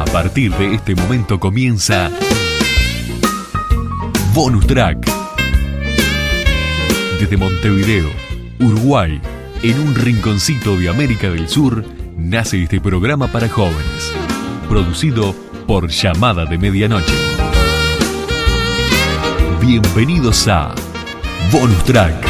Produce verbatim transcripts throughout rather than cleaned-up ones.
partir de este momento comienza Bonus Track. Desde Montevideo, Uruguay, en un rinconcito de América del Sur, nace este programa para jóvenes, producido por Llamada de Medianoche. Bienvenidos a Bonus Track.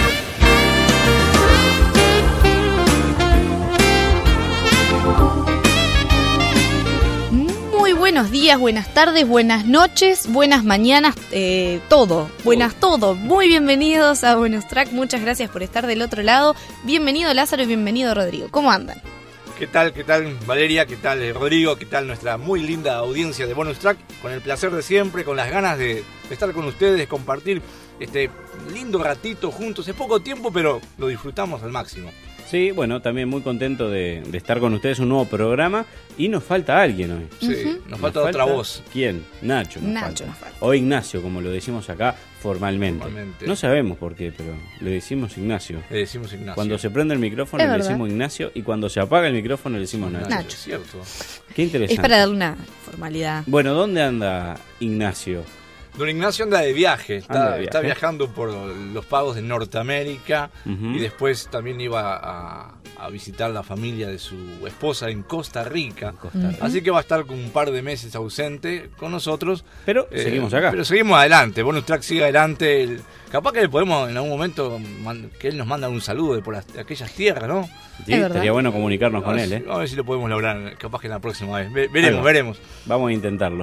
Buenos días, buenas tardes, buenas noches, buenas mañanas, eh, todo, buenas todo. Muy bienvenidos a Bonus Track, muchas gracias por estar del otro lado. Bienvenido Lázaro y bienvenido Rodrigo, ¿cómo andan? ¿Qué tal, qué tal Valeria, qué tal Rodrigo, qué tal nuestra muy linda audiencia de Bonus Track? Con el placer de siempre, con las ganas de, de estar con ustedes, compartir este lindo ratito juntos. Es poco tiempo, pero lo disfrutamos al máximo. Sí, bueno, también muy contento de, de estar con ustedes, un nuevo programa. Y nos falta alguien hoy. Sí, uh-huh. nos falta nos otra falta, voz. ¿Quién? Nacho nos Nacho falta. Nos falta. O Ignacio, como lo decimos acá formalmente. formalmente. No sabemos por qué, pero le decimos Ignacio. Le decimos Ignacio. Cuando se prende el micrófono es le verdad. decimos Ignacio. Y cuando se apaga el micrófono le decimos Nacho. Nacho. Es cierto. Qué interesante. Es para darle una formalidad. Bueno, ¿dónde anda Ignacio? Don Ignacio anda de viaje, está, Anda de viaje. está viajando por los pagos de Norteamérica Uh-huh. y después también iba a, a visitar la familia de su esposa en Costa Rica. Costa Uh-huh. Rica. Así que va a estar con un par de meses ausente con nosotros. Pero Eh, seguimos acá. Pero seguimos adelante, Bonus Track sigue adelante. El, capaz que le podemos en algún momento man, que él nos manda un saludo de por las, de aquellas tierras, ¿no? Sí, Es verdad. estaría bueno comunicarnos a con ver, él, si- ¿eh? A ver si lo podemos lograr, capaz que la próxima vez. Ve- veremos, Ahí va. veremos. Vamos a intentarlo.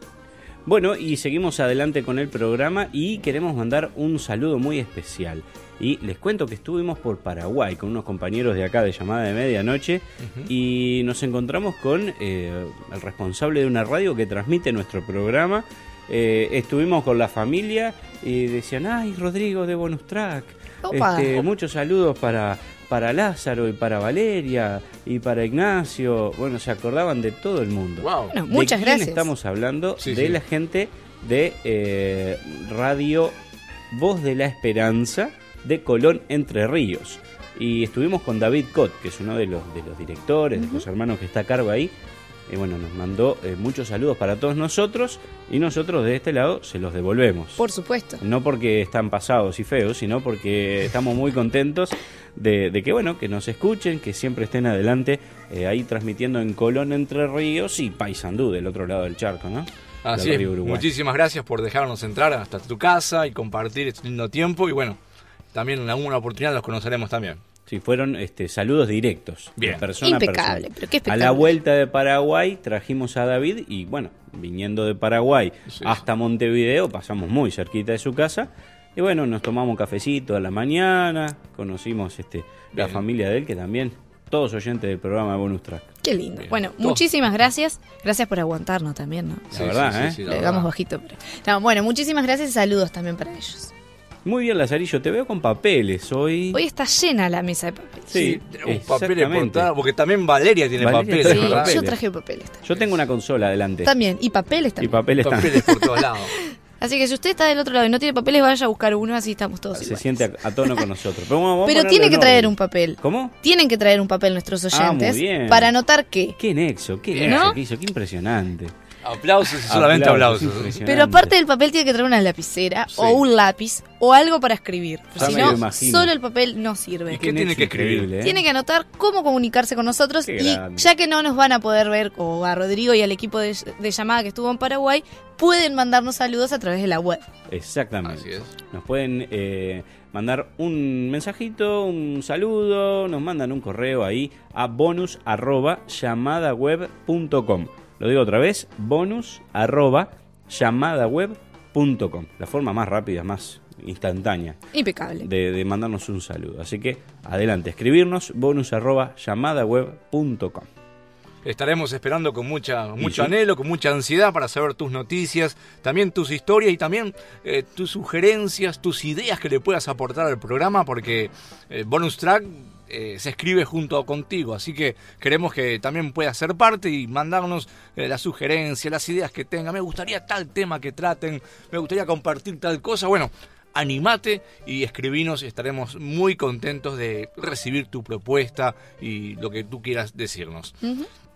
Bueno, y seguimos adelante con el programa y queremos mandar un saludo muy especial. Y les cuento que estuvimos por Paraguay con unos compañeros de acá de Llamada de Medianoche Uh-huh. y nos encontramos con eh, el responsable de una radio que transmite nuestro programa. Eh, estuvimos con la familia y decían, ay, Rodrigo de Bonus Track. Opa. Este, muchos saludos para, para Lázaro y para Valeria y para Ignacio. Bueno, se acordaban de todo el mundo. Wow. Bueno, ¿De muchas quién gracias. estamos hablando? Sí, de sí. la gente de eh, Radio Voz de la Esperanza de Colón, Entre Ríos. Y estuvimos con David Cott, que es uno de los, de los directores, Uh-huh. de los hermanos que está a cargo ahí. Y bueno, nos mandó eh, muchos saludos para todos nosotros y nosotros de este lado se los devolvemos. Por supuesto. No porque están pasados y feos, sino porque estamos muy contentos de, de que bueno, que nos escuchen, que siempre estén adelante, eh, ahí transmitiendo en Colón, Entre Ríos y Paysandú, del otro lado del charco, ¿no? Así Del es, río Uruguay. muchísimas gracias por dejarnos entrar hasta tu casa y compartir este lindo tiempo. Y bueno, también en alguna oportunidad los conoceremos también. Sí, fueron este, saludos directos, Bien. de persona Impecable, a persona. pero qué A espectacular. la vuelta de Paraguay trajimos a David y bueno, viniendo de Paraguay Sí, hasta Montevideo, pasamos muy cerquita de su casa. Y bueno, nos tomamos un cafecito a la mañana, conocimos este, la Bien. familia de él, que también, todos oyentes del programa de Bonus Track. Qué lindo. Bien. Bueno, Todo. muchísimas gracias. Gracias por aguantarnos también, ¿no? La verdad, ¿eh? la Le verdad. damos bajito. Pero... No, bueno, muchísimas gracias y saludos también para ellos. Muy bien, Lazarillo, te veo con papeles hoy. Hoy está llena la mesa de papel. Sí, Sí, tenemos papeles por exactamente. todas, porque también Valeria tiene Valeria papeles, trae Sí, ¿verdad? papeles. yo traje papeles también. Yo tengo una consola adelante. También, y papeles Y también. papeles también. Papeles por todos lados. Así que si usted está del otro lado y no tiene papeles, vaya a buscar uno, así estamos todos Se iguales. siente a, a tono con nosotros. Pero, bueno, vamos a Pero ponerlo tiene en que orden. traer un papel. ¿Cómo? Tienen que traer un papel nuestros Ah, muy oyentes bien. para anotar qué. Qué nexo, qué Bien. nexo ¿No? que hizo, qué impresionante. Aplausos y solamente aplausos. impresionante. Pero aparte del papel tiene que traer una lapicera Sí. o un lápiz o algo para escribir. Ya Si me no, lo imagino. solo el papel no sirve. ¿Y qué tiene nexo que escribir? increíble, ¿eh? Tiene que anotar cómo comunicarse con nosotros Qué y grande. ya que no nos van a poder ver, o a Rodrigo y al equipo de, de llamada que estuvo en Paraguay, pueden mandarnos saludos a través de la web. Exactamente. Así es. Nos pueden eh, mandar un mensajito, un saludo, nos mandan un correo ahí a bonus arroba llamadaweb punto com. Lo digo otra vez, bonus arroba llamadaweb punto com. La forma más rápida, más instantánea Impecable. de, de mandarnos un saludo. Así que adelante, escribirnos bonus arroba llamadaweb punto com. Estaremos esperando con mucha, mucho sí. anhelo, con mucha ansiedad para saber tus noticias, también tus historias y también eh, tus sugerencias, tus ideas que le puedas aportar al programa, porque eh, Bonus Track eh, se escribe junto contigo, así que queremos que también puedas ser parte y mandarnos eh, las sugerencias, las ideas que tenga. Me gustaría tal tema que traten, me gustaría compartir tal cosa. Bueno, animate y escribinos, estaremos muy contentos de recibir tu propuesta y lo que tú quieras decirnos. Uh-huh.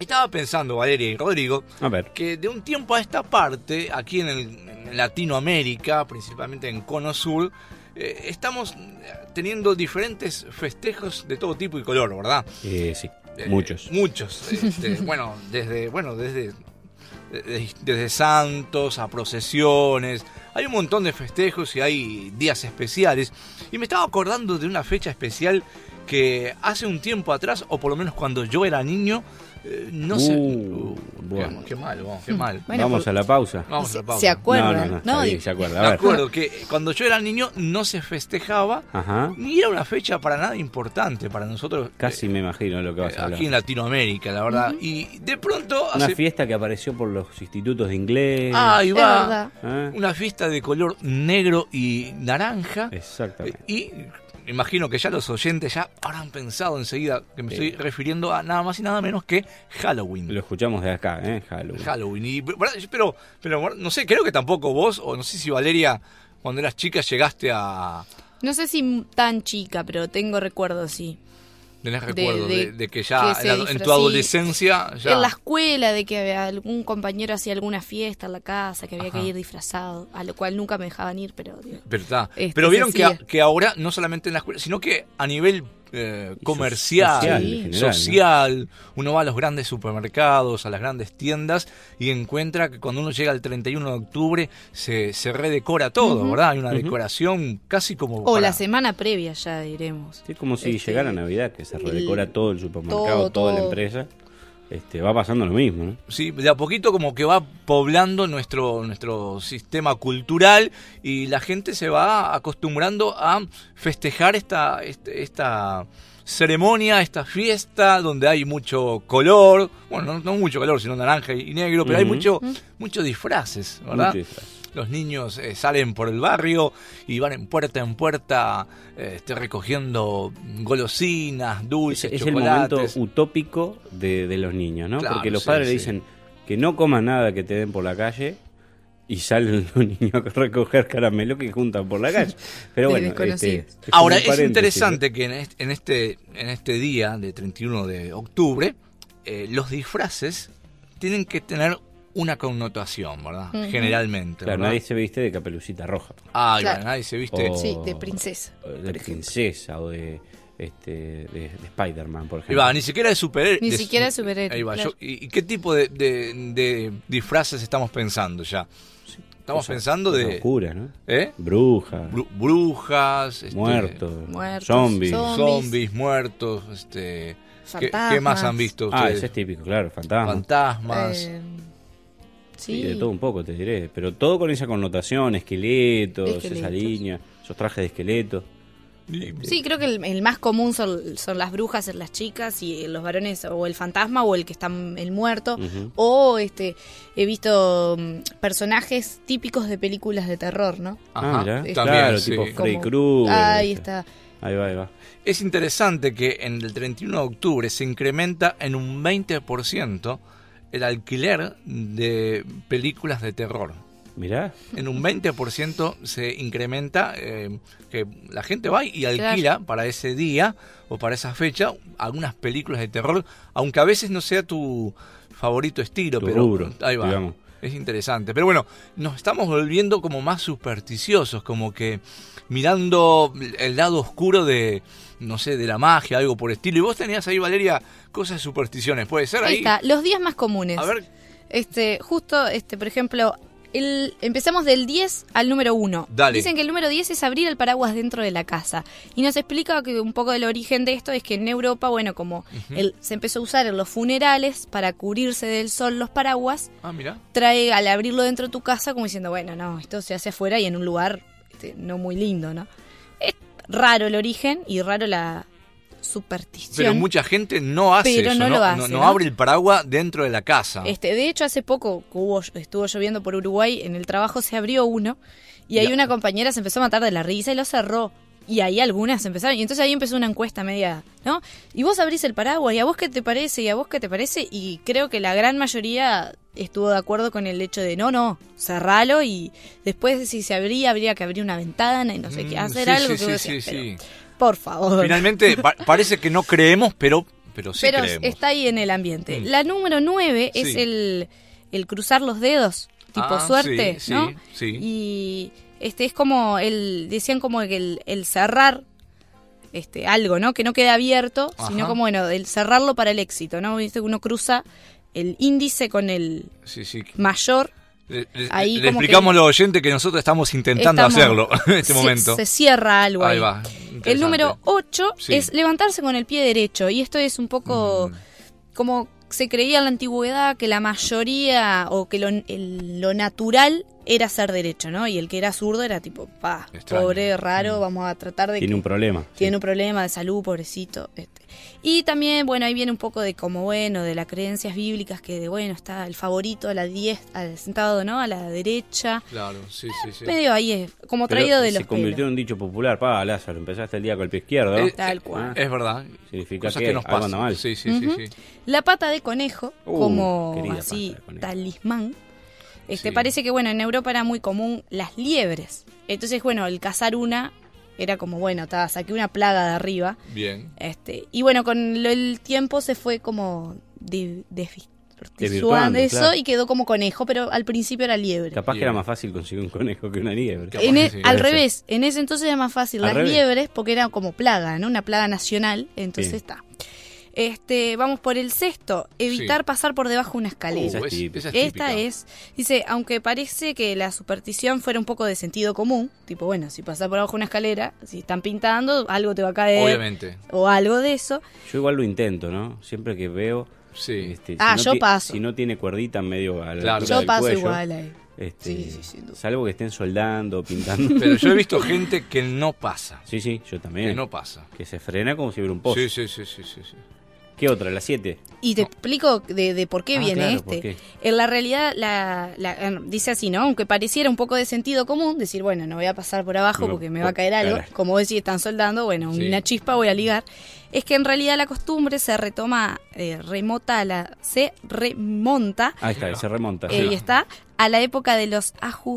Estaba pensando, Valeria y Rodrigo, A ver. que de un tiempo a esta parte, aquí en, el, en Latinoamérica, principalmente en Cono Sur, eh, estamos teniendo diferentes festejos de todo tipo y color, ¿verdad? Eh, sí, Eh, muchos. Muchos. Este, bueno, desde, bueno, desde, desde, desde santos a procesiones. Hay un montón de festejos y hay días especiales. Y me estaba acordando de una fecha especial que hace un tiempo atrás, o por lo menos cuando yo era niño, eh, no Uh, sé... Uh, bueno. qué, qué mal, vos, qué mal. Bueno, Vamos por- a la pausa. Vamos a la ¿Se, pausa. se acuerdan? No, no, no, está bien, Y- se acuerda. Me A ver. acuerdo que cuando yo era niño no se festejaba, Ajá. ni era una fecha para nada importante para nosotros. Casi eh, me imagino lo que vas a hablar. aquí en Latinoamérica, la verdad. Y de pronto... Una hace- fiesta que apareció por los institutos de inglés. Ahí Es va. verdad. ¿Eh? Una fiesta de color negro y naranja. Exactamente. Y imagino que ya los oyentes ya habrán pensado enseguida que me Sí. estoy refiriendo a nada más y nada menos que Halloween. Lo escuchamos de acá, ¿eh? Halloween. Halloween. Y, ¿verdad? pero, pero no sé, creo que tampoco vos, o no sé si Valeria, cuando eras chica llegaste a... No sé si tan chica, pero tengo recuerdos, sí. Tenés De- recuerdo de, de de que ya que se en, la- en disfra- tu sí. adolescencia ya... En la escuela, de que había algún compañero hacía alguna fiesta en la casa, que había Ajá. que ir disfrazado, a lo cual nunca me dejaban ir, pero... digo, Pero, está. Este, Pero vieron se que, a- hacía. que ahora, no solamente en la escuela, sino que a nivel eh, Y comercial, social, Sí. en general, ¿no? social, uno va a los grandes supermercados, a las grandes tiendas y encuentra que cuando uno llega al treinta y uno de octubre se, se redecora todo, Ujú. ¿verdad? Hay una Ujú. decoración casi como... O para- la semana previa ya diremos. Sí, como si Este, llegara Navidad, que se redecora el- todo el supermercado, todo, toda la todo. empresa. Este, va pasando lo mismo, ¿no? Sí, de a poquito como que va poblando nuestro, nuestro sistema cultural y la gente se va acostumbrando a festejar esta, este- esta ceremonia, esta fiesta donde hay mucho color, bueno, no, no mucho color, sino naranja y negro, pero hay Ujú. mucho, muchos disfraces, ¿verdad? Mucho disfraz. Los niños eh, salen por el barrio y van en puerta en puerta eh, este, recogiendo golosinas, Es, dulces, es el momento chocolates. utópico de, de los niños, ¿no? Claro, Porque los sí, padres le sí. dicen que no coman nada que te den por la calle y salen los niños a recoger caramelo que juntan por la calle. Pero De bueno, desconocidos. este, como Ahora, un es paréntesis, interesante que en este, en este, en este día de treinta y uno de octubre, eh, los disfraces tienen que tener una connotación, ¿verdad? Ujú. Generalmente. ¿no? Claro, ¿verdad? nadie se viste de Caperucita Roja. Ah, Claro. bueno, nadie se viste. O- Sí, de princesa, o De por ejemplo. princesa o de, este, de, de Spider-Man, por Ahí ejemplo. va, ni siquiera de superhéroe. Ni de- siquiera de superhéroe, Ahí va. claro. Yo- ¿Y y qué tipo de, de- de disfraces estamos pensando ya? Estamos Cosas- pensando cosas de... oscuras, ¿no? ¿Eh? Brujas, Bru- brujas, este, muertos, Muertos, zombies. zombies. zombies, muertos, este... ¿qué, Fantasmas. qué más han visto Ah, ustedes? ese es típico, claro, fantasmas. Fantasmas. Eh, Sí, sí, de todo un poco, te diré. Pero todo con esa connotación, esqueletos, esa Esqueletos. línea, esos trajes de esqueleto. Y- Sí, creo que el, el más común son, son las brujas en las chicas y los varones o el fantasma o el que está el muerto. Ujú. O este he visto mm, personajes típicos de películas de terror, ¿no? Ah, mirá. también, Claro, sí. tipo Freddy Como- Krueger. Ahí este. está. Ahí va, ahí va. Es interesante que en el treinta y uno de octubre se incrementa en un veinte por ciento el alquiler de películas de terror. Mirá. En un veinte por ciento se incrementa eh, que la gente va y alquila para ese día o para esa fecha algunas películas de terror, aunque a veces no sea tu favorito estilo, Tu pero rubro, ahí va. digamos. Es interesante. Pero bueno, nos estamos volviendo como más supersticiosos, como que mirando el lado oscuro de, no sé, de la magia, algo por estilo. Y vos tenías ahí, Valeria, cosas de supersticiones. ¿Puede ser Ahí ahí? está, los días más comunes. A ver, Este, justo, este, por ejemplo, el, empezamos del diez al número uno. Dale. Dicen que el número diez es abrir el paraguas dentro de la casa. Y nos explica que un poco del origen de esto es que en Europa, bueno, como el, se empezó a usar en los funerales para cubrirse del sol los paraguas, ah, mira. trae al abrirlo dentro de tu casa como diciendo, bueno, no, esto se hace afuera y en un lugar este, no muy lindo, ¿no? Es raro el origen y raro la superstición. Pero mucha gente no hace Pero eso, no no, lo hace, no- no ¿no? abre el paraguas dentro de la casa. Este, de hecho, hace poco que hubo, estuvo lloviendo por Uruguay, en el trabajo se abrió uno y ahí Ya. una compañera se empezó a matar de la risa y lo cerró. Y ahí algunas empezaron, y entonces ahí empezó una encuesta media, ¿no? Y vos abrís el paraguas, ¿y a vos qué te parece? ¿Y a vos qué te parece? Y creo que la gran mayoría estuvo de acuerdo con el hecho de, no, no, cerralo y después si se abría, habría que abrir una ventana y no sé qué, Mm, hacer sí, algo sí, que vos sí, decías, sí, pero, sí. por favor. Finalmente pa- parece que no creemos, pero pero sí pero creemos. está ahí en el ambiente. Mm. La número nueve es Sí. el, el cruzar los dedos, tipo Ah, suerte, sí, ¿no? sí, sí. Y este es como el, decían como que el, el cerrar este algo, ¿no? Que no quede abierto, Ajá. sino como, bueno, el cerrarlo para el éxito, ¿no? Viste que uno cruza el índice con el Sí, sí. mayor. Le, le- Ahí le como explicamos que- a los oyentes que nosotros estamos intentando Estamos- hacerlo en este se, momento. se cierra algo ahí. Ahí va. El interesante. número ocho Sí. es levantarse con el pie derecho. Y esto es un poco Mm. como se creía en la antigüedad que la mayoría o que lo, el- lo natural era ser derecho, ¿no? Y el que era zurdo era tipo, pa, Extraño. pobre, raro, Mm. vamos a tratar de Tiene que un problema. tiene sí. un problema de salud, pobrecito. Este. Y también, bueno, ahí viene un poco de como, bueno, de las creencias bíblicas que de, bueno, está el favorito a la diestra, sentado, ¿no? A la derecha. Claro, sí, sí, sí. Medio ahí es, como Pero traído de se los convirtió pelos. en un dicho popular. Pa, Lázaro, empezaste el día con el pie izquierdo. Eh, Tal eh, cual. Es verdad. Significa Cosas que que nos algo pasan. anda mal. Sí, sí, Ujú. sí, sí. La pata de conejo, Uh, como querida así, pata de conejo. talismán. Este, Sí. parece que, bueno, en Europa era muy común las liebres. Entonces, bueno, el cazar una era como, bueno, ta, saqué una plaga de arriba. Bien. Este, y bueno, con lo- el tiempo se fue como de, desvirtuando Desvirtuando, eso claro. y quedó como conejo, pero al principio era liebre. Capaz que Bien. era más fácil conseguir un conejo que una liebre. Capaz En que e- sí. al Puede ser. revés, en ese entonces era más fácil Al las revés. liebres porque era como plaga, ¿no? Una plaga nacional, entonces Bien. está. Este, vamos por el sexto, evitar Sí. pasar por debajo de una escalera. Esa Uh, es es- típica. esa es Esta típica. es, dice, aunque parece que la superstición fuera un poco de sentido común, tipo, bueno, si pasás por abajo de una escalera, si están pintando, algo te va a caer, Obviamente. o algo de eso. Yo igual lo intento, ¿no? Siempre que veo... Sí. este, Ah, si no yo ti- paso. Si no tiene cuerdita medio a la Claro. altura Yo del paso cuello, igual ahí. este, Sí, sí, sin duda. salvo que estén soldando, pintando. Pero yo he visto gente que no pasa. Sí, sí, yo también. Que no pasa. Que se frena como si hubiera un pozo. Sí, sí, sí, sí, sí, sí. ¿Qué otra? ¿La siete? Y te explico de, de por qué Ah, viene claro, este. ¿por qué? En la realidad, la, la- eh, dice así, ¿no? Aunque pareciera un poco de sentido común, decir, bueno, no voy a pasar por abajo No, porque me va a por- caer algo. claro. Como vos decís, están soldando, bueno, Sí. una chispa voy a ligar. Es que en realidad la costumbre se retoma, eh, remota a la, se remonta, Ahí está, se remonta. eh, sí. y está, a la época de los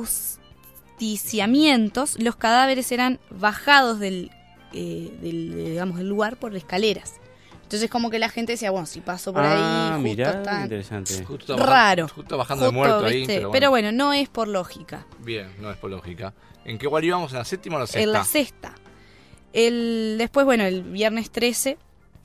ajusticiamientos. Los cadáveres eran bajados del, eh, del, digamos, del lugar por escaleras. Entonces como que la gente decía, bueno, si paso por Ah, ahí, justo mirá, está interesante. Justo está raro. bajando- Justo bajando el Justo, muerto ahí. ¿viste? Pero bueno. Pero bueno, no es por lógica. Bien, no es por lógica. ¿En qué cual íbamos? ¿En la séptima o la sexta? En la sexta. El, después, bueno, el viernes trece,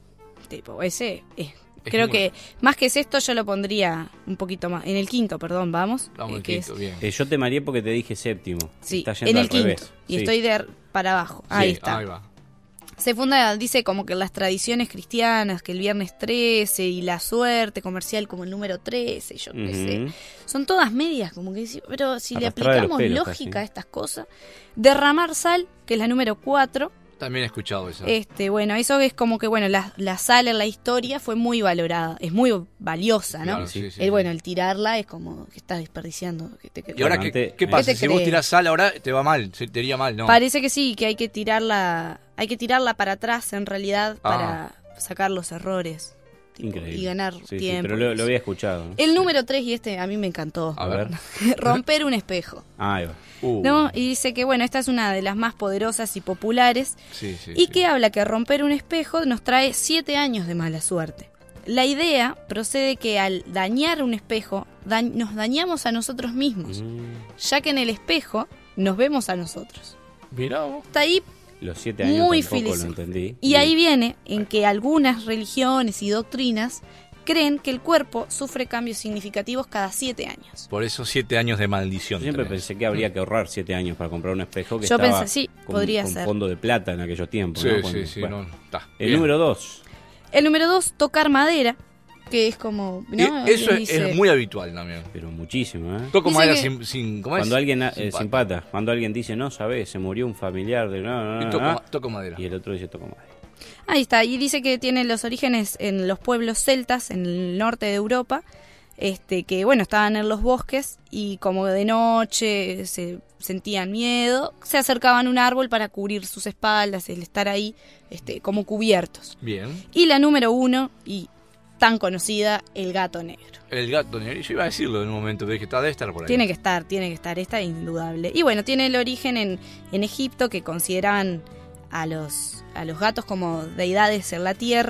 tipo, ese, eh, Es creo muy- que más que sexto yo lo pondría un poquito más. En el quinto, perdón, vamos. Vamos eh, al que quinto, es- bien. Eh, yo te mareé porque te dije séptimo. sí, Está yendo en el al quinto. revés. Y Sí. estoy de ar- para abajo. Ahí Sí, está. Ahí va. Se funda, dice como que las tradiciones cristianas, que el viernes trece y la suerte comercial como el número trece, yo qué sé. Ujú. Son todas medias, como que sí, pero si le Arrastrada de los aplicamos pelos, lógica casi. a estas cosas. Derramar sal, que es la número cuatro. También he escuchado eso. Este, bueno, eso es como que, bueno, la, la sal en la historia fue muy valorada, es muy valiosa, ¿no? Claro, Sí. sí, sí, el, sí. bueno, el tirarla es como que estás desperdiciando. Que te, ¿Y ahora Bueno, qué, antes- qué ¿Qué pasa? te Si vos crees? tirás sal ahora, te va mal, se- te iría mal, ¿no? Parece que sí, que hay que tirarla, hay que tirarla para atrás en realidad Ah. para sacar los errores tipo, Increíble. y ganar Sí, sí, tiempo. pero lo, lo había escuchado. ¿no? El número tres, y este a mí me encantó, A ver. romper un espejo. Ah, ahí va. Uh, ¿No? Y dice que, bueno, esta es una de las más poderosas y populares. sí, sí, Y sí. que habla que romper un espejo nos trae siete años de mala suerte. La idea procede que al dañar un espejo, da- nos dañamos a nosotros mismos, Mm, ya que en el espejo nos vemos a nosotros. Mirá vos. Está ahí, los siete años Muy tampoco feliz. lo entendí. y ahí viene en que algunas religiones y doctrinas creen que el cuerpo sufre cambios significativos cada siete años. Por eso siete años de maldición. Yo siempre tenés. pensé que habría que ahorrar siete años para comprar un espejo que Yo estaba pensé, sí, con, podría con ser. fondo de plata en aquellos tiempos. Sí, ¿no? sí, Cuando- sí, bueno. no, está. El Bien. número dos. El número dos, tocar madera, que es como... Y ¿no? eso Alguien es, dice- es muy habitual también. Pero muchísimo, ¿eh? Toco Dice madera que- sin, sin. ¿Cómo es? Cuando alguien eh, Sin sin pata. pata, cuando alguien dice, no, sabes, se murió un familiar de... No, no, Y no, toco, no", ma- toco madera. y el otro dice, toco madera. Ahí está, y dice que tiene los orígenes en los pueblos celtas, en el norte de Europa, este que bueno, estaban en los bosques y como de noche se sentían miedo, se acercaban a un árbol para cubrir sus espaldas, el estar ahí este, como cubiertos. Bien. Y la número uno, y tan conocida, el gato negro. El gato negro. Yo iba a decirlo en un momento, pero dije, está, debe estar por ahí. Tiene que estar, tiene que estar, esta es indudable. Y bueno, tiene el origen en, en Egipto, que consideraban a los, a los gatos como deidades en la tierra,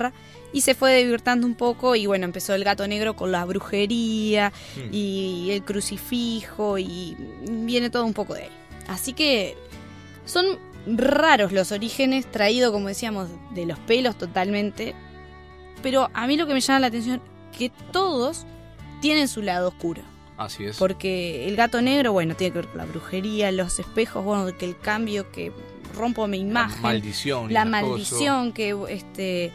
y se fue divirtiendo un poco y bueno, empezó el Gato Negro con la brujería mm. y el crucifijo y viene todo un poco de ahí. Así que son raros los orígenes, traído, como decíamos, de los pelos totalmente, pero a mí lo que me llama la atención es que todos tienen su lado oscuro. Así es. Porque el Gato Negro, bueno, tiene que ver con la brujería, los espejos, bueno, que el cambio, que rompo mi imagen. La maldición. La maldición, que este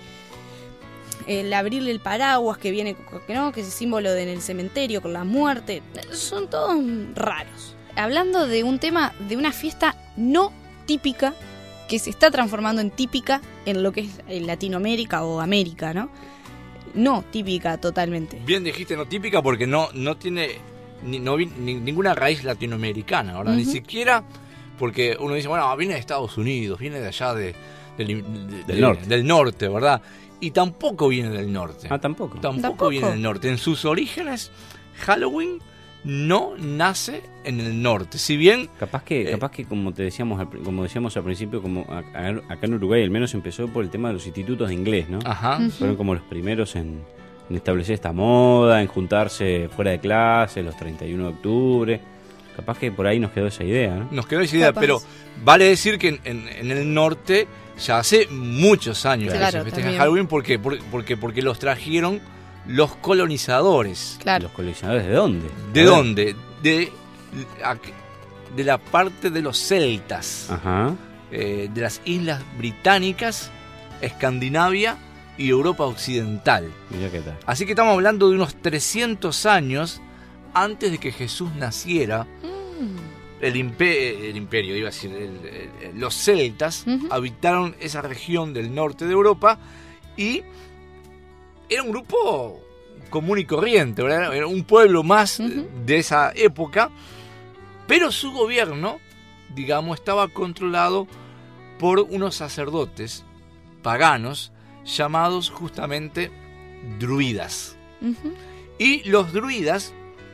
el abrirle el paraguas, que viene, que no, que es el símbolo de en el cementerio, con la muerte. Son todos raros. Hablando de un tema, de una fiesta no típica, que se está transformando en típica en lo que es en Latinoamérica o América, ¿no? No típica totalmente. Bien dijiste no típica porque no, no tiene ni, no, ni, ninguna raíz latinoamericana, ¿verdad? Uh-huh. Ni siquiera porque uno dice, bueno, viene de Estados Unidos, viene de allá de, de, de, de, del, de, norte. del norte, ¿verdad? Y tampoco viene del norte. Ah, tampoco. Tampoco, ¿Tampoco? viene del norte. En sus orígenes, Halloween no nace en el norte. Si bien capaz que, eh, capaz que como te decíamos, al, como decíamos al principio, como acá en Uruguay al menos empezó por el tema de los institutos de inglés, ¿no? Ajá. Uh-huh. Fueron como los primeros en, en establecer esta moda, en juntarse fuera de clase, los treinta y uno de octubre. Capaz que por ahí nos quedó esa idea, ¿no? Nos quedó esa idea, capaz. Pero vale decir que en, en, en el norte ya hace muchos años claro, que se festeja también. Halloween. ¿Por qué? Porque, porque los trajeron los colonizadores. Claro. ¿Los colonizadores de dónde? ¿De A dónde? De, de la parte de los celtas, Ajá. eh, de las islas británicas, Escandinavia y Europa occidental. Mirá qué tal. Así que estamos hablando de unos trescientos años antes de que Jesús naciera. Mm. El, impe- el imperio, iba a decir, el, el, los celtas Uh-huh. habitaron esa región del norte de Europa y era un grupo común y corriente, ¿verdad? Era un pueblo más Uh-huh. de esa época, pero su gobierno, digamos, estaba controlado por unos sacerdotes paganos llamados justamente druidas. Uh-huh. Y los druidas,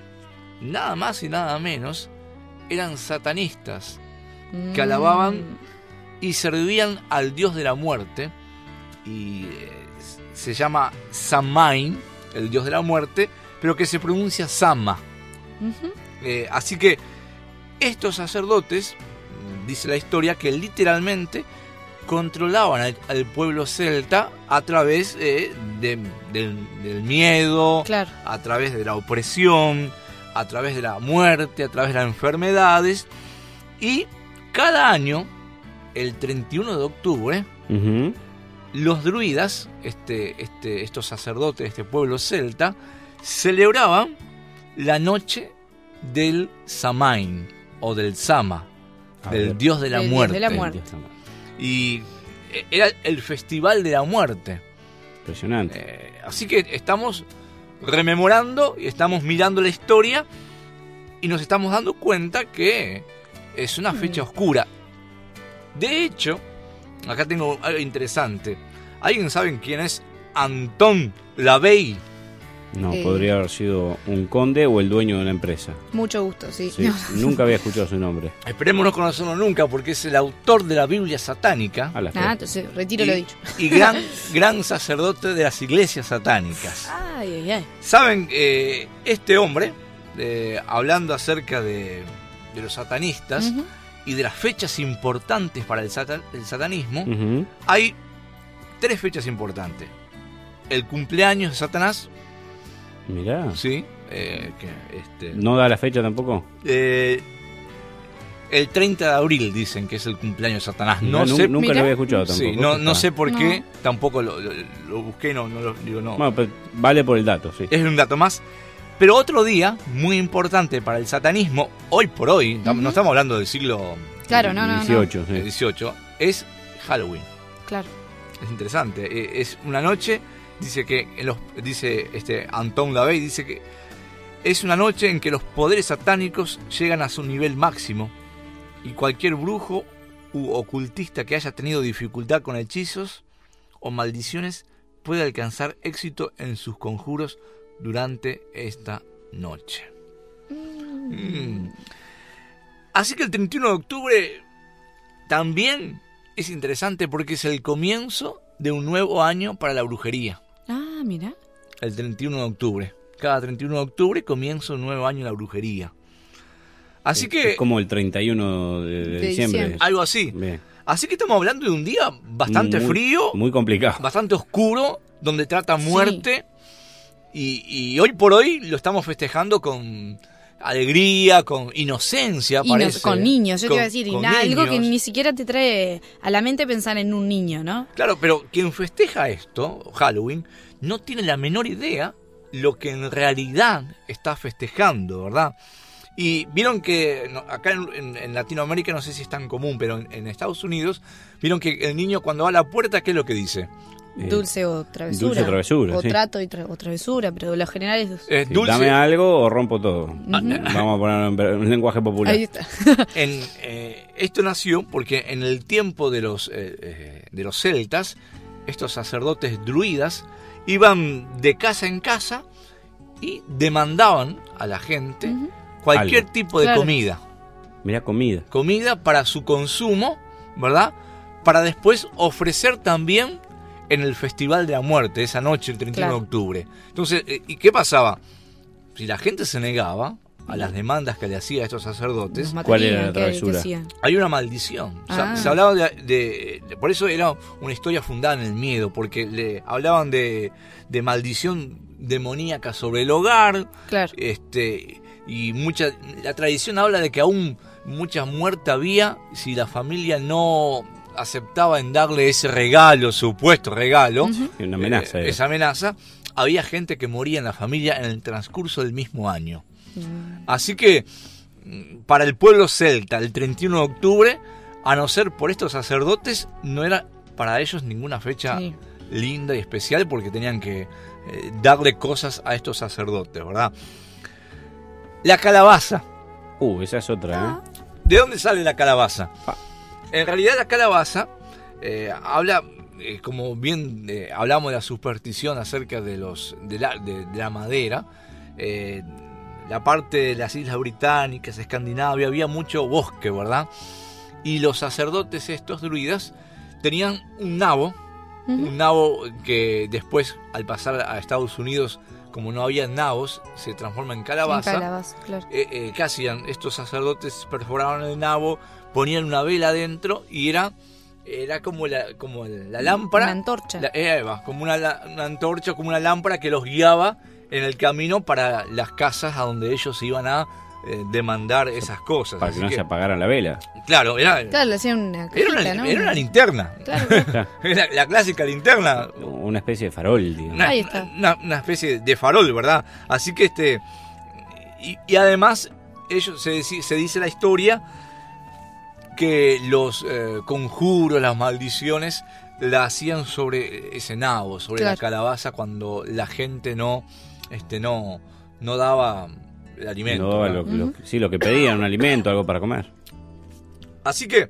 nada más y nada menos, eran satanistas que Mm. alababan y servían al dios de la muerte, y eh, se llama Samain, el dios de la muerte, pero que se pronuncia Sama. Uh-huh. Eh, así que estos sacerdotes, dice la historia, que literalmente controlaban al, al pueblo celta a través eh, de, del, del miedo, Claro. a través de la opresión, a través de la muerte, a través de las enfermedades. Y cada año, el treinta y uno de octubre, Uh-huh. los druidas, este, este, estos sacerdotes de este pueblo celta, celebraban la noche del Samain o del Sama, A del ver. dios de la Del dios muerte. de la muerte. Y era el festival de la muerte. Impresionante. Eh, así que estamos rememorando y estamos mirando la historia y nos estamos dando cuenta que es una fecha oscura. De hecho, acá tengo algo interesante. ¿Alguien sabe quién es Anton LaVey? No, Eh. podría haber sido un conde o el dueño de una empresa. Mucho gusto, sí. Sí, nunca había escuchado su nombre. Esperemos no conocerlo nunca porque es el autor de la Biblia satánica A la Ah, fe. entonces retiro y, lo dicho. y gran, gran sacerdote de las iglesias satánicas. Ay, ay, ay. Saben, eh, este hombre, eh, hablando acerca de, de los satanistas Uh-huh. y de las fechas importantes para el, satan- el satanismo, Ujú. hay tres fechas importantes. El cumpleaños de Satanás, Mirá. ¿sí? Eh, que, este, ¿No da la fecha tampoco? eh, el treinta de abril dicen que es el cumpleaños de Satanás. No, Nu- sé, nunca Mirá. lo había escuchado tampoco. sí, no, no sé por No. qué, tampoco lo, lo- lo busqué, no, no lo digo, no. Bueno, pero vale por el dato, sí. Es un dato más. Pero otro día muy importante para el satanismo, hoy por hoy, tam- Ujú. no estamos hablando del siglo Claro, no, no, no. dieciocho, sí. dieciocho, es Halloween. Claro. Es interesante. Eh, Es una noche, dice que en los, dice este Anton LaVey, dice que es una noche en que los poderes satánicos llegan a su nivel máximo y cualquier brujo u ocultista que haya tenido dificultad con hechizos o maldiciones puede alcanzar éxito en sus conjuros durante esta noche. Mm. Así que el treinta y uno de octubre también es interesante porque es el comienzo de un nuevo año para la brujería. Ah, mira. El treinta y uno de octubre. Cada treinta y uno de octubre comienza un nuevo año en la brujería. Así Es- que... Es como el treinta y uno de, de De diciembre. diciembre. Algo así. Bien. Así que estamos hablando de un día bastante Muy- frío, Muy complicado. bastante oscuro, donde trata muerte. Y, y hoy por hoy lo estamos festejando con alegría, con inocencia, Y no- parece. con niños, yo Con- te iba a decir, y con nada, algo que niños. ni siquiera te trae a la mente pensar en un niño, ¿no? Claro, pero quien festeja esto, Halloween, no tiene la menor idea lo que en realidad está festejando, ¿verdad? Y vieron que no, acá en, en- en Latinoamérica no sé si es tan común, pero en, en Estados Unidos, vieron que el niño cuando va a la puerta, ¿qué es lo que dice? Eh, Dulce o travesura. dulce o travesura, O sí. trato y tra- o travesura, pero lo general es... Eh, Sí, dulce. dame algo o rompo todo. Vamos a ponerlo en, ver- en lenguaje popular. Ahí está. En, eh, esto nació porque en el tiempo de los, eh, eh, de los celtas, estos sacerdotes druidas iban de casa en casa y demandaban a la gente Ujú. cualquier Algo. tipo de Claro. comida. Mirá, comida. Comida para su consumo, ¿verdad? Para después ofrecer también en el Festival de la Muerte, esa noche, el treinta y uno Claro. de octubre. Entonces, eh, ¿y qué pasaba? Si la gente se negaba a las demandas que le hacía a estos sacerdotes, Nos ¿Cuál era matarían, la ¿qué- qué travesura? hacían? hay una maldición. O sea, Ah. se hablaba de, de- de- Por eso era una historia fundada en el miedo, porque le hablaban de, de maldición demoníaca sobre el hogar. Claro. Este, y mucha, la tradición habla de que aún mucha muerte había si la familia no aceptaba en darle ese regalo, supuesto regalo, Ujú. Y una amenaza. eh, era. esa amenaza. Había gente que moría en la familia en el transcurso del mismo año. Mm. Así que mm, para el pueblo celta, el treinta y uno de octubre, a no ser por estos sacerdotes, no era para ellos ninguna fecha Sí. linda y especial, porque tenían que eh, darle cosas a estos sacerdotes, ¿verdad? La calabaza. Uh, esa es otra, Ah. ¿eh? ¿De dónde sale la calabaza? Ah. En realidad la calabaza eh, habla, eh, como bien eh, hablamos de la superstición acerca de los de la, de, de la madera, eh, la parte de las Islas Británicas, Escandinavia, había mucho bosque, ¿verdad? Y los sacerdotes estos druidas tenían un nabo, Ujú. un nabo que después, al pasar a Estados Unidos, como no había nabos, se transforma en calabaza. En calabaza, claro. Eh, eh, ¿Qué hacían? Estos sacerdotes perforaban el nabo, ponían una vela adentro y era, era como la, como la lámpara. Una antorcha. La- eh, ahí va, como una, la- una antorcha, como una lámpara que los guiaba en el camino para las casas a donde ellos iban a eh, demandar esas cosas. Para que Así no que, se apagara la vela. claro, era, Claro, le hacían una era, cajita, una, ¿no? era una linterna. Claro, claro. Era la clásica linterna. Una especie de farol, digamos. Una, Ahí está. una- una especie de farol, ¿verdad? Así que este. Y, y además, ellos se, deci- se dice la historia que los eh, conjuros, las maldiciones, la hacían sobre ese nabo, sobre la Claro. calabaza, cuando la gente no, este, no, no daba el alimento. No, ¿verdad? lo, lo- sí, lo que pedían, un alimento, algo para comer. Así que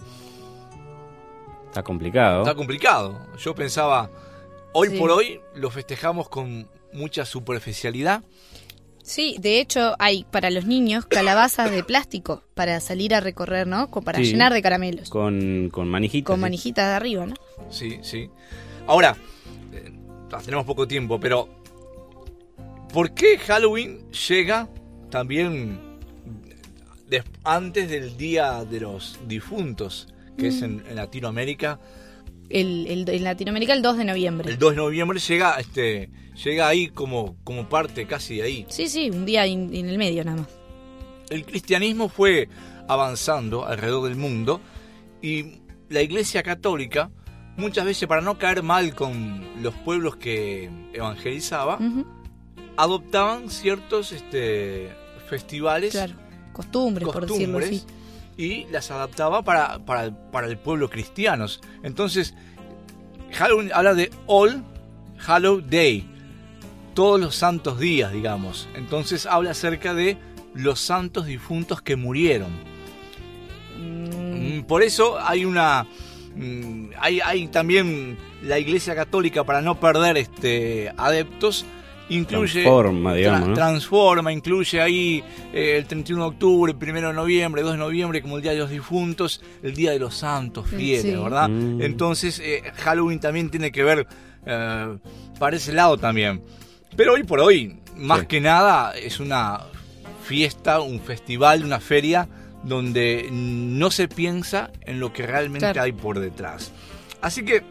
Está complicado. está complicado. Yo pensaba, hoy Sí. por hoy lo festejamos con mucha superficialidad. Sí, de hecho hay para los niños calabazas de plástico para salir a recorrer, ¿no? Co- Para Sí. llenar de caramelos. Con, con manijitas. Con ¿sí? manijitas de arriba, ¿no? Sí, sí. Ahora, eh, tenemos poco tiempo, pero ¿por qué Halloween llega también des- antes del Día de los Difuntos, que es en, en Latinoamérica? El, el- en Latinoamérica el dos de noviembre. El dos de noviembre llega, este, llega ahí como, como parte casi de ahí. Sí, sí, un día in- en el medio nada más. El cristianismo fue avanzando alrededor del mundo y la Iglesia Católica, muchas veces para no caer mal con los pueblos que evangelizaba, Ujú, adoptaban ciertos este, festivales, claro. Costumbres, por decirlo costumbres, así. y las adaptaba para, para, el- para el pueblo cristianos. Entonces, Halloween habla de All Hallow Day, todos los santos días, digamos. Entonces habla acerca de los santos difuntos que murieron. Mm, Mm, Por eso hay una... mm, Hay, hay también la Iglesia Católica, para no perder este adeptos, incluye... Transforma, digamos, ¿no? Transforma, incluye ahí eh, el treinta y uno de octubre, el primero de noviembre, dos de noviembre como el Día de los Difuntos, el Día de los Santos Fieles, Sí. ¿verdad? Mm. Entonces eh, Halloween también tiene que ver eh, para ese lado también. Pero hoy por hoy, más sí. que nada, es una fiesta, un festival, una feria donde no se piensa en lo que realmente claro. hay por detrás. Así que,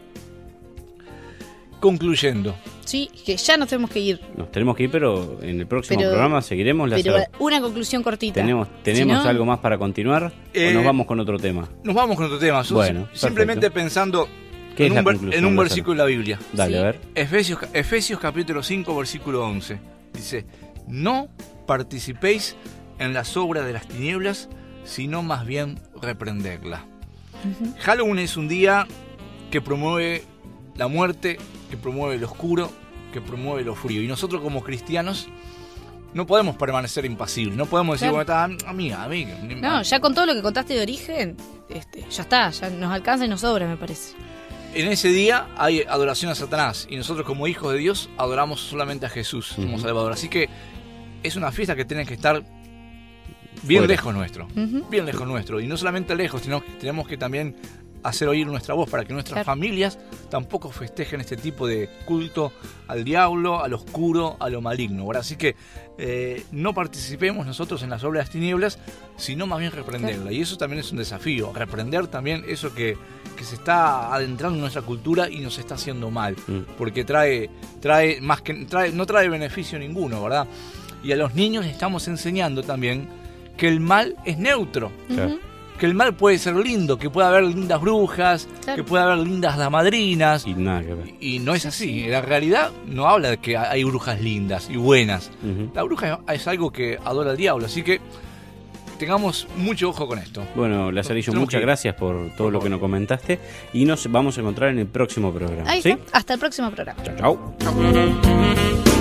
concluyendo. Sí, que ya nos tenemos que ir. Nos tenemos que ir, pero en el próximo Pero- programa seguiremos. Pero Lázaro. una conclusión cortita. ¿Tenemos, tenemos Si no- algo más para continuar Eh, o nos vamos con otro tema? Nos vamos con otro tema. Bueno, Simplemente perfecto. pensando ¿Qué en es la un, ver- conclusión, en un Lázaro? versículo de la Biblia. Dale, Sí. a ver. Efesios, Efesios capítulo cinco, versículo once. Dice, no participéis en las obras de las tinieblas, sino más bien reprenderlas. Ujú. Halloween es un día que promueve la muerte, que promueve lo oscuro, que promueve lo frío. Y nosotros como cristianos no podemos permanecer impasibles. No podemos decir, Claro. bueno, está, amiga, amiga. No, ya con todo lo que contaste de origen, este, ya está, ya nos alcanza y nos sobra, me parece. En ese día hay adoración a Satanás y nosotros como hijos de Dios adoramos solamente a Jesús como Ujú. Salvador. Así que es una fiesta que tiene que estar bien Fuera. lejos nuestro. Ujú. Bien lejos nuestro. Y no solamente lejos, sino que tenemos que también hacer oír nuestra voz para que nuestras Claro. familias tampoco festejen este tipo de culto al diablo, al oscuro, a lo maligno, ¿verdad? Así que eh, no participemos nosotros en las obras de las tinieblas, sino más bien reprenderla. Claro. Y eso también es un desafío, reprender también eso que, que se está adentrando en nuestra cultura y nos está haciendo mal, Mm. porque trae, trae más que trae, no trae beneficio ninguno, ¿verdad? Y a los niños les estamos enseñando también que el mal es neutro. Claro. Ujú. Que el mal puede ser lindo, que puede haber lindas brujas, Claro. que puede haber lindas damadrinas. Y nada que ver. Y no es así. La realidad no habla de que hay brujas lindas y buenas. Ujú. La bruja es algo que adora al diablo. Así que tengamos mucho ojo con esto. Bueno, Lazarillo, Tenemos muchas que ir. gracias por todo Por lo que favor. nos comentaste y nos vamos a encontrar en el próximo programa. Ahí ¿Sí? está. Hasta el próximo programa. Chao, chao.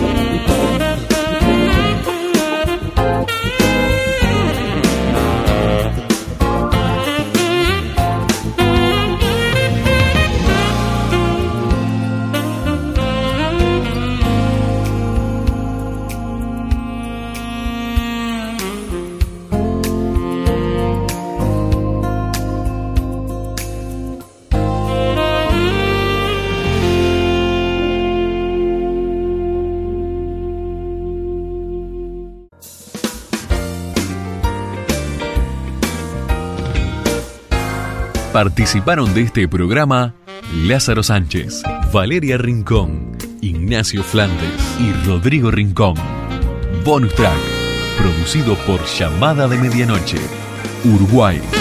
Participaron de este programa Lázaro Sánchez, Valeria Rincón, Ignacio Flandes y Rodrigo Rincón. Bonus Track, producido por Llamada de Medianoche, Uruguay.